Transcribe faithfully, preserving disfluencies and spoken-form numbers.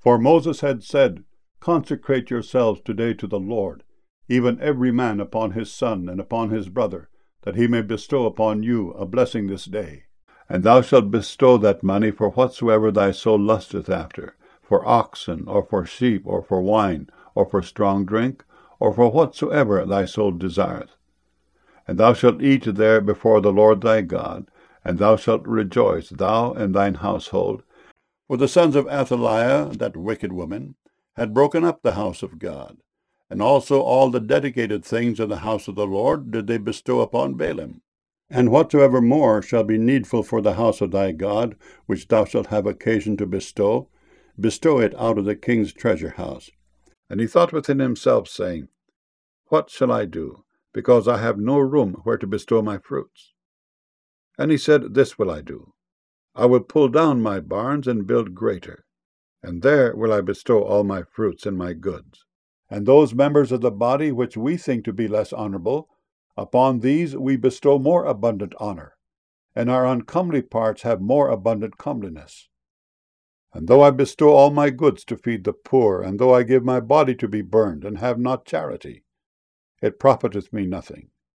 For Moses had said, Consecrate yourselves today to the Lord, even every man upon his son and upon his brother, that he may bestow upon you a blessing this day. And thou shalt bestow that money for whatsoever thy soul lusteth after, for oxen, or for sheep, or for wine, or for strong drink, or for whatsoever thy soul desireth. And thou shalt eat there before the Lord thy God, and thou shalt rejoice, thou and thine household. For the sons of Athaliah, that wicked woman, had broken up the house of God, and also all the dedicated things in the house of the Lord did they bestow upon Baalim. And whatsoever more shall be needful for the house of thy God, which thou shalt have occasion to bestow, bestow it out of the king's treasure house. And he thought within himself, saying, What shall I do, because I have no room where to bestow my fruits? And he said, This will I do. I will pull down my barns and build greater, and there will I bestow all my fruits and my goods. And those members of the body which we think to be less honorable, upon these we bestow more abundant honor, and our uncomely parts have more abundant comeliness. And though I bestow all my goods to feed the poor, and though I give my body to be burned, and have not charity, it profiteth me nothing.